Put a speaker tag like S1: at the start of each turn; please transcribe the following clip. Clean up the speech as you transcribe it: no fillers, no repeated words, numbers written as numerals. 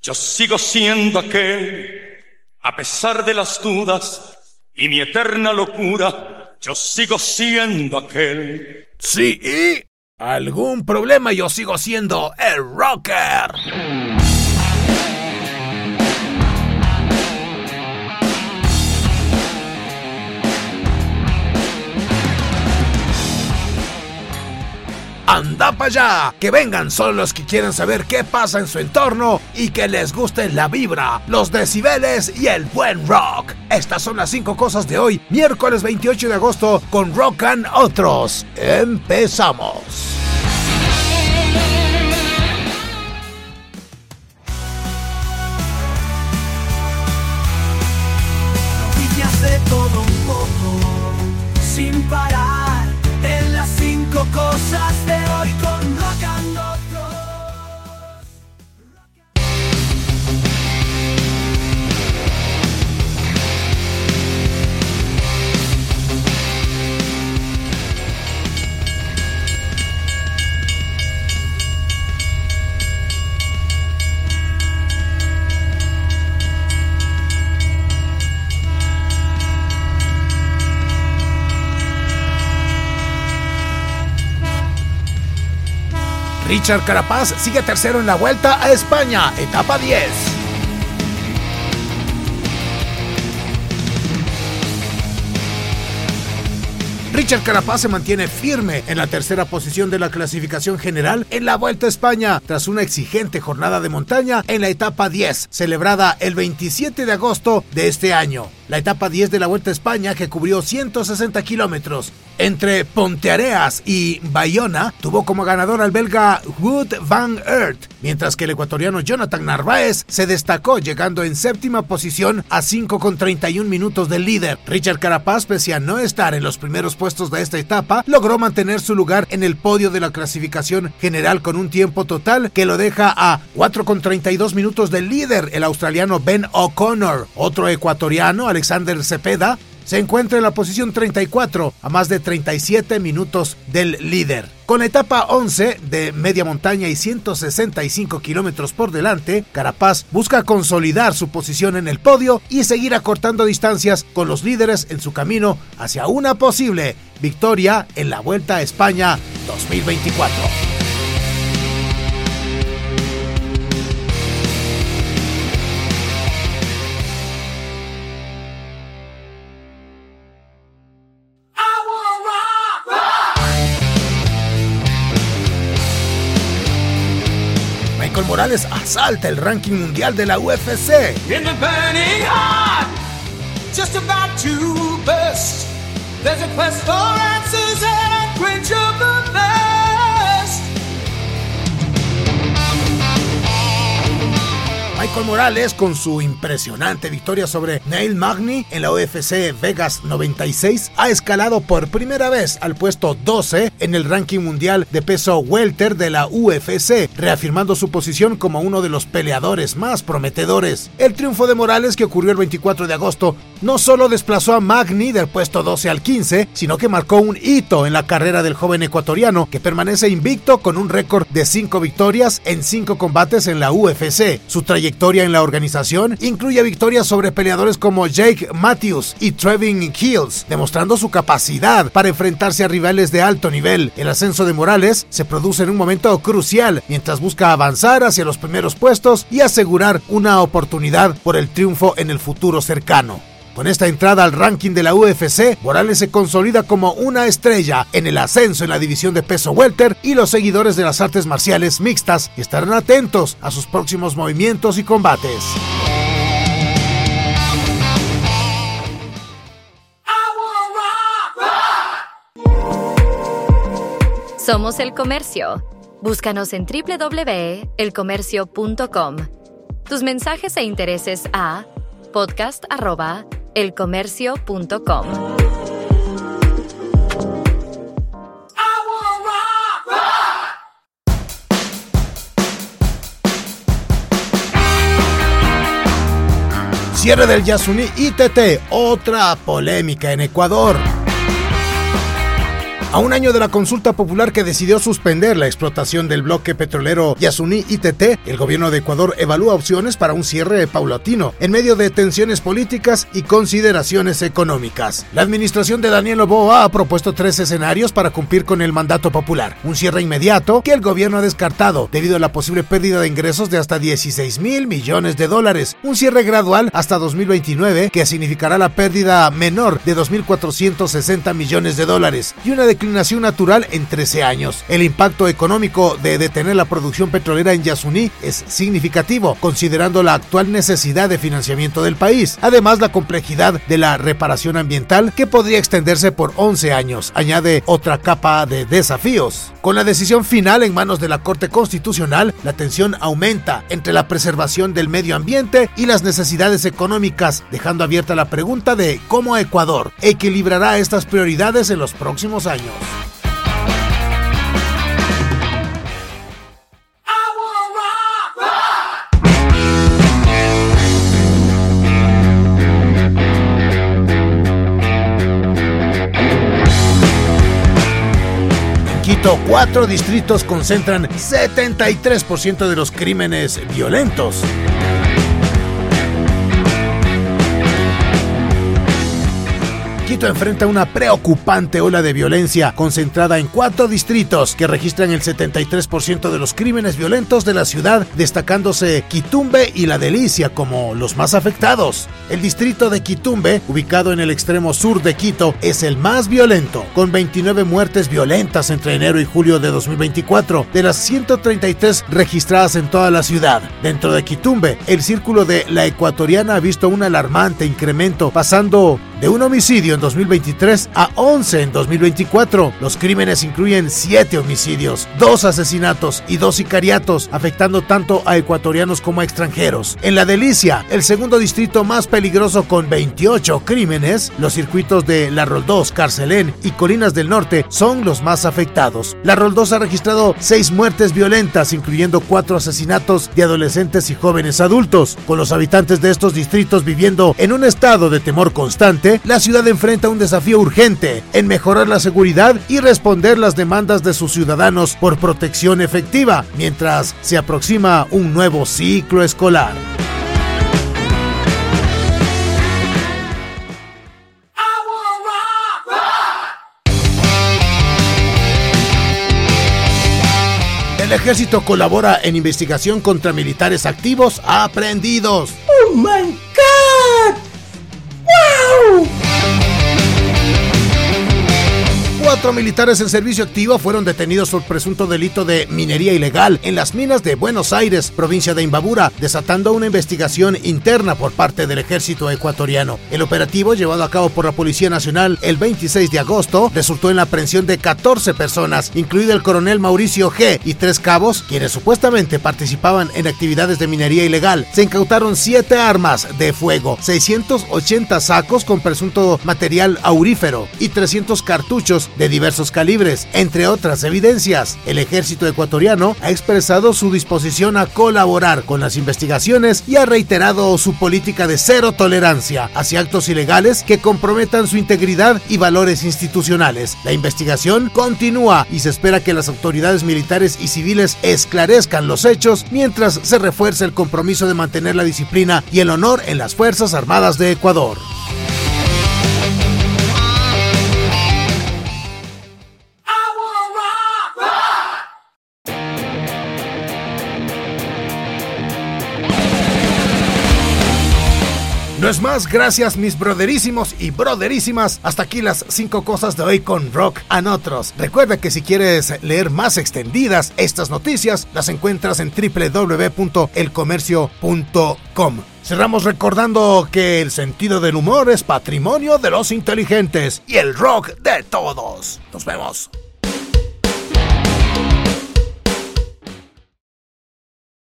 S1: Yo sigo siendo aquel, a pesar de las dudas y mi eterna locura, yo sigo siendo aquel.
S2: Sí, ¿y algún problema? Yo sigo siendo el rocker. ¡Anda para allá! Que vengan solo los que quieren saber qué pasa en su entorno y que les guste la vibra, los decibeles y el buen rock. Estas son las 5 cosas de hoy, miércoles 28 de agosto, con Rock and Otros. ¡Empezamos!
S3: Noticias de todo un poco, sin parar, en las 5 cosas de hoy con Rock and Otros.
S2: Richard Carapaz sigue tercero en la Vuelta a España, etapa 10. Richard Carapaz se mantiene firme en la tercera posición de la clasificación general en la Vuelta a España, tras una exigente jornada de montaña en la etapa 10, celebrada el 27 de agosto de este año. La etapa 10 de la Vuelta a España, que cubrió 160 kilómetros entre Ponteareas y Bayona, tuvo como ganador al belga Wout van Aert, mientras que el ecuatoriano Jonathan Narváez se destacó llegando en séptima posición a 5,31 minutos del líder. Richard Carapaz, pese a no estar en los primeros puestos de esta etapa, logró mantener su lugar en el podio de la clasificación general con un tiempo total que lo deja a 4,32 minutos del líder, el australiano Ben O'Connor. Otro ecuatoriano, Alexander Cepeda, se encuentra en la posición 34, a más de 37 minutos del líder. Con la etapa 11 de media montaña y 165 kilómetros por delante, Carapaz busca consolidar su posición en el podio y seguir acortando distancias con los líderes en su camino hacia una posible victoria en la Vuelta a España 2024. Michael Morales asalta el ranking mundial de la UFC.
S3: In the burning heart, just about to burst. There's a quest for answers and a quench of the thirst.
S2: Michael Morales, con su impresionante victoria sobre Neil Magny en la UFC Vegas 96, ha escalado por primera vez al puesto 12 en el ranking mundial de peso welter de la UFC, reafirmando su posición como uno de los peleadores más prometedores. El triunfo de Morales, que ocurrió el 24 de agosto, no solo desplazó a Magny del puesto 12 al 15, sino que marcó un hito en la carrera del joven ecuatoriano, que permanece invicto con un récord de 5 victorias en 5 combates en la UFC. Su trayectoria en la organización incluye victorias sobre peleadores como Jake Matthews y Trevin Hills, demostrando su capacidad para enfrentarse a rivales de alto nivel. El ascenso de Morales se produce en un momento crucial, mientras busca avanzar hacia los primeros puestos y asegurar una oportunidad por el triunfo en el futuro cercano. Con esta entrada al ranking de la UFC, Morales se consolida como una estrella en el ascenso en la división de peso welter, y los seguidores de las artes marciales mixtas estarán atentos a sus próximos movimientos y combates.
S4: Somos El Comercio. Búscanos en www.elcomercio.com. Tus mensajes e intereses a podcast@elcomercio.com.
S2: Cierre del Yasuní ITT, otra polémica en Ecuador. A un año de la consulta popular que decidió suspender la explotación del bloque petrolero Yasuní ITT, el gobierno de Ecuador evalúa opciones para un cierre paulatino en medio de tensiones políticas y consideraciones económicas. La administración de Daniel Noboa ha propuesto 3 escenarios para cumplir con el mandato popular. Un cierre inmediato que el gobierno ha descartado debido a la posible pérdida de ingresos de hasta 16,000 millones de dólares. Un cierre gradual hasta 2029 que significará la pérdida menor de 2,460 millones de dólares y una declinación natural en 13 años. El impacto económico de detener la producción petrolera en Yasuní es significativo, considerando la actual necesidad de financiamiento del país. Además, la complejidad de la reparación ambiental, que podría extenderse por 11 años, añade otra capa de desafíos. Con la decisión final en manos de la Corte Constitucional, la tensión aumenta entre la preservación del medio ambiente y las necesidades económicas, dejando abierta la pregunta de cómo Ecuador equilibrará estas prioridades en los próximos años. Quito, 4 distritos concentran 73% de los crímenes violentos. Quito enfrenta una preocupante ola de violencia concentrada en 4 distritos que registran el 73% de los crímenes violentos de la ciudad, destacándose Quitumbe y La Delicia como los más afectados. El distrito de Quitumbe, ubicado en el extremo sur de Quito, es el más violento, con 29 muertes violentas entre enero y julio de 2024, de las 133 registradas en toda la ciudad. Dentro de Quitumbe, el círculo de La Ecuatoriana ha visto un alarmante incremento, pasando de un homicidio en 2023 a 11 en 2024. Los crímenes incluyen 7 homicidios, 2 asesinatos y 2 sicariatos, afectando tanto a ecuatorianos como a extranjeros. En La Delicia, el segundo distrito más peligroso con 28 crímenes, los circuitos de La Roldós, Carcelén y Colinas del Norte son los más afectados. La Roldós ha registrado 6 muertes violentas, incluyendo 4 asesinatos de adolescentes y jóvenes adultos. Con los habitantes de estos distritos viviendo en un estado de temor constante, la ciudad enfrenta un desafío urgente en mejorar la seguridad y responder las demandas de sus ciudadanos por protección efectiva, mientras se aproxima un nuevo ciclo escolar. El ejército colabora en investigación contra militares activos aprehendidos.
S3: ¡Oh my God! ¡Wow!
S2: 4 militares en servicio activo fueron detenidos por presunto delito de minería ilegal en las minas de Buenos Aires, provincia de Imbabura, desatando una investigación interna por parte del ejército ecuatoriano. El operativo, llevado a cabo por la Policía Nacional el 26 de agosto, resultó en la aprehensión de 14 personas, incluido el coronel Mauricio G. y 3 cabos, quienes supuestamente participaban en actividades de minería ilegal. Se incautaron 7 armas de fuego, 680 sacos con presunto material aurífero y 300 cartuchos de diversos calibres, entre otras evidencias. El ejército ecuatoriano ha expresado su disposición a colaborar con las investigaciones y ha reiterado su política de cero tolerancia hacia actos ilegales que comprometan su integridad y valores institucionales. La investigación continúa y se espera que las autoridades militares y civiles esclarezcan los hechos mientras se refuerza el compromiso de mantener la disciplina y el honor en las Fuerzas Armadas de Ecuador. No es más, gracias mis broderísimos y broderísimas. Hasta aquí las 5 cosas de hoy con Rock and Otros. Recuerda que si quieres leer más extendidas estas noticias, las encuentras en www.elcomercio.com. Cerramos recordando que el sentido del humor es patrimonio de los inteligentes y el rock de todos. Nos vemos.